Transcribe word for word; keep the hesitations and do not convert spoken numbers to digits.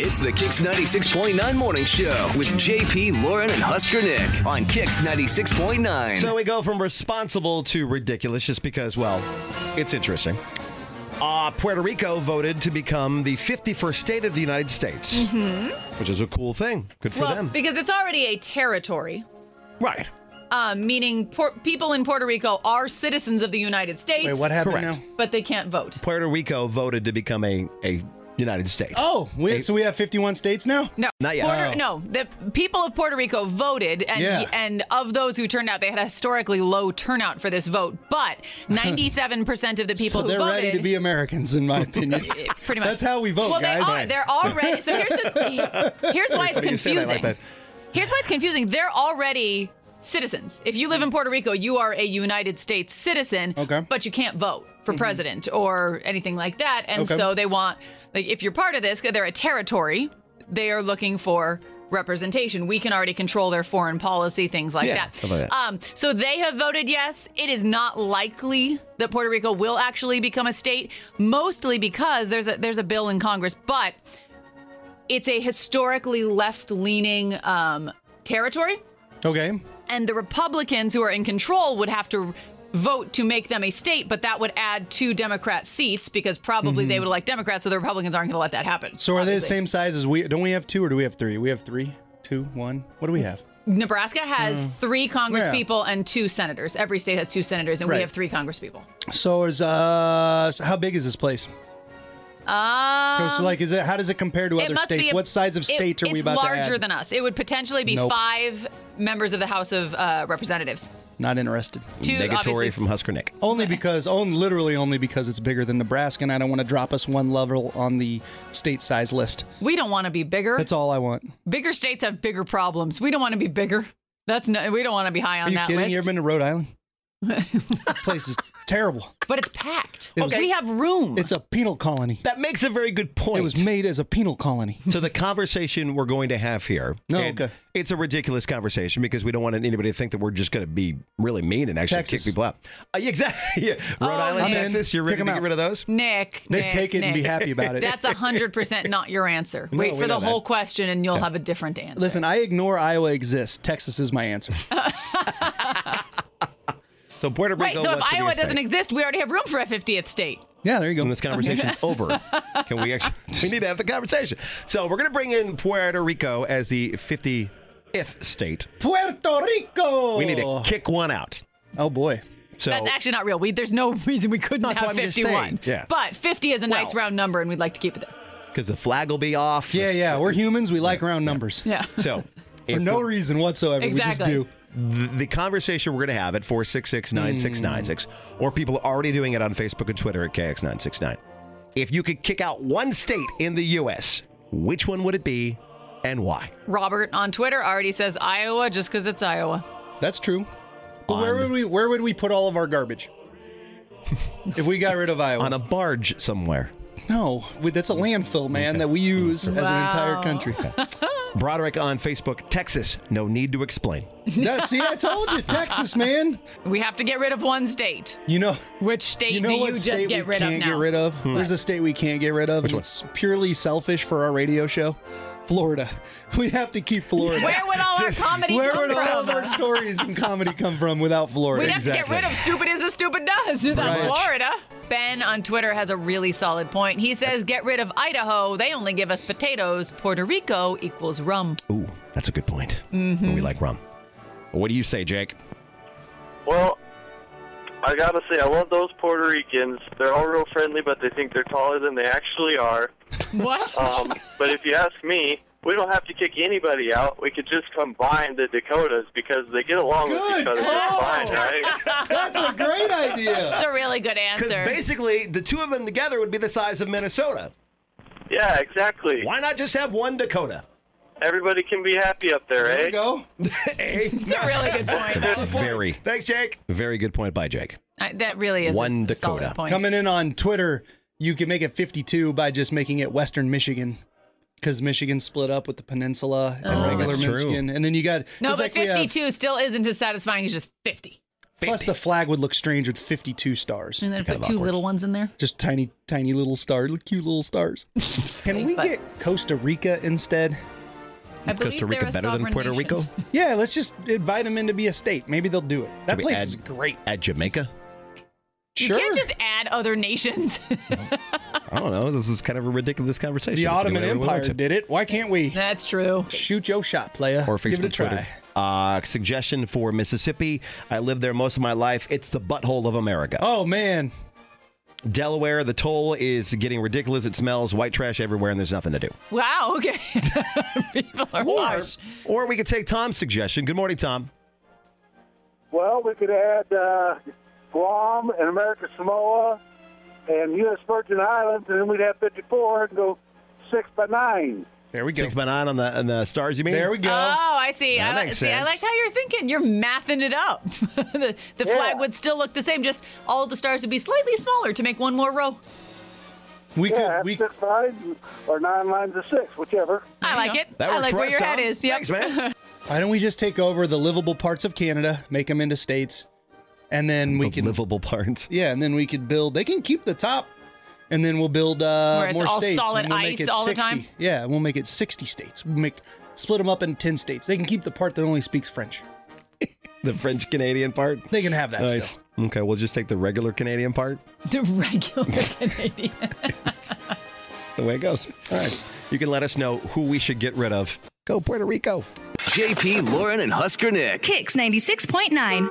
It's the Kix ninety-six point nine Morning Show with J P, Lauren, and Husker Nick on Kix ninety-six point nine. So we go from responsible to ridiculous just because, well, it's interesting. Uh, Puerto Rico voted to become the fifty-first state of the United States, Mm-hmm. which is a cool thing. Good for well, them. because it's already a territory. Right. Um, meaning por- people in Puerto Rico are citizens of the United States. Wait, what happened Correct. now? But they can't vote. Puerto Rico voted to become a, a United State. Oh, we, so we have fifty-one states now? No, Not yet. Puerto, Oh. No, the people of Puerto Rico voted, and Yeah. and of those who turned out, they had a historically low turnout for this vote. But ninety-seven percent of the people So who they're voted, ready to be Americans, in my opinion. pretty much. That's how we vote, well, guys. they are. They're already. So here's the. Here's why it's Funny you say that confusing. like that. Here's why it's confusing. They're already citizens. If you live in Puerto Rico, you are a United States citizen. Okay. But you can't vote for president or anything like that. And Okay. so they want, like, if you're part of this, they're a territory. They are looking for representation. We can already control their foreign policy, things like Yeah, that. stuff like that. Um, so they have voted yes. It is not likely that Puerto Rico will actually become a state, mostly because there's a there's a bill in Congress, but it's a historically left-leaning um, territory. Okay. And the Republicans who are in control would have to vote to make them a state, but that would add two Democrat seats because probably they would elect Democrats, so the Republicans aren't going to let that happen. Mm-hmm. So are they the obviously. same size as we? Don't we have two or do we have three? We have three, two, one. What do we have? Nebraska has three Congress Yeah. people and two senators. Every state has two senators, and we Right. have three Congress people. So is uh, so how big is this place? Um, so like, is it? How does it compare to it other must be states? a- what size of it- state are we about It's to add? larger than us. It would potentially be Nope. five members of the House of uh, Representatives. Not interested. Two, Negatory obviously. from Husker Nick. Only because, only literally only because it's bigger than Nebraska, and I don't want to drop us one level on the state size list. We don't want to be bigger. That's all I want. Bigger states have bigger problems. We don't want to be bigger. That's no, we don't want to be high on Are you that kidding? list. You ever been to Rhode Island? That place is terrible. But it's packed. It was- We have room. It's a penal colony. That makes a very good point. It was made as a penal colony. to the conversation we're going to have here. Oh, And okay. It's a ridiculous conversation because we don't want anybody to think that we're just going to be really mean and actually Texas. kick people out. Uh, yeah, exactly. Yeah. Rhode Oh, Island, I'm in. Texas, you're Kick ready to 'em get out. rid of those? Nick, They'd Nick, take it and be Nick. happy about it. That's one hundred percent not your answer. Wait we for the know that. whole question and you'll have a different answer. Listen, I ignore Iowa exists. Texas is my answer. So Puerto Rico Right, so if wants to be a Iowa state. doesn't exist, we already have room for a fiftieth state. Yeah, there you go. And this conversation's over. Can we actually? We need to have the conversation. So we're going to bring in Puerto Rico as the fiftieth state. Puerto Rico. We need to kick one out. Oh boy. So That's actually not real. We, there's no reason we couldn't That's what have I'm just fifty-one. saying, yeah. But fifty is a nice Well- round number, and we'd like to keep it there. because the flag will be off. Yeah, yeah. We're humans. We like round numbers. Yeah. So For if no we're- reason whatsoever. We just Exactly. do. the, the conversation we're going to have at four six six, nine six nine six, or people are already doing it on Facebook and Twitter at K X nine six nine. If you could kick out one state in the U S, which one would it be and why? Robert on Twitter already says Iowa just because it's Iowa. That's true. But where would we where would we put all of our garbage? If we got rid of Iowa. On a barge somewhere. No, we, that's a landfill, man, that we use as an entire Wow. country. Broderick on Facebook, Texas, no need to explain. Yeah, see, I told you, Texas, man. We have to get rid of one state. You know, Which state you know do what you just state get we rid can't of now? get rid of? There's a state we can't get rid of. Which and one? It's purely selfish for our radio show. Florida. We have to keep Florida. Where would all our comedy Where come would all of from? our stories and comedy come from without Florida? We'd have to get rid of stupid is as stupid does without Right. Florida. Ben on Twitter has a really solid point. He says, get rid of Idaho. They only give us potatoes. Puerto Rico equals rum. Ooh, that's a good point. We like rum. What do you say, Jake? Well, I gotta say, I love those Puerto Ricans. They're all real friendly, but they think they're taller than they actually are. What? Um, but if you ask me, we don't have to kick anybody out. We could just combine the Dakotas because they get along with Good each other just call. fine, right? That's a great idea. That's a really good Because answer. basically, the two of them together would be the size of Minnesota. Yeah, exactly. Why not just have one Dakota? Everybody can be happy up there, There eh? you go. It's a really good point. Very. Thanks, Jake. Very good point by Jake. I- that really is One a, a solid Dakota. point. Coming in on Twitter, you can make it fifty-two by just making it Western Michigan. Because Michigan split up with the peninsula and Oh, regular that's true. Michigan. And then you got... no, it's but like we have- fifty-two still isn't as satisfying as just fifty. Plus, the flag would look strange with fifty-two stars. And then Kind put of two awkward. little ones in there. Just tiny, tiny little stars, cute little stars. Can we But- get Costa Rica instead? I believe Costa Rica they're a better than sovereign Puerto nation. Rico? Yeah, let's just invite them in to be a state. Maybe they'll do it. That Can we place add- is great. At Jamaica? You Sure. can't just add other nations. I don't know. This is kind of a ridiculous conversation. The We can do Ottoman whatever we want Empire to. did it. Why can't we? That's true. Shoot your shot, playa. Or Give Facebook, it a try. Twitter. Uh, suggestion for Mississippi. I lived there most of my life. It's the butthole of America. Oh, man. Delaware, the toll is getting ridiculous. It smells white trash everywhere, and there's nothing to do. Wow, okay. People are Or, harsh. or we could take Tom's suggestion. Good morning, Tom. Well, we could add uh, Guam and American Samoa and U S Virgin Islands, and then we'd have fifty-four and go six by nine. There we go. Six by nine on the on the stars, you mean? There we go. Oh, I see. That I like, makes see. I sense. like how you're thinking. You're mathing it up. the the Yeah. flag would still look the same. Just all of the stars would be slightly smaller to make one more row. we Yeah, could. have We six lines or nine lines of six, whichever. I like it. That I works like for where us, your Tom. head is. Yep. Thanks, man. Why don't we just take over the livable parts of Canada, make them into states, and then we The can. livable parts. Yeah, and then we could build. They can keep the top, and then we'll build uh, Where it's more all states. solid and we'll make ice it all the sixty. time? Yeah, we'll make it sixty states. We'll make split them up in ten states. They can keep the part that only speaks French. The French Canadian part. They can have that Nice. still. Okay, we'll just take the regular Canadian part. The regular Canadian. The way it goes. All right. You can let us know who we should get rid of. Go Puerto Rico. J P, Lauren, and Husker Nick. Kicks ninety-six point nine.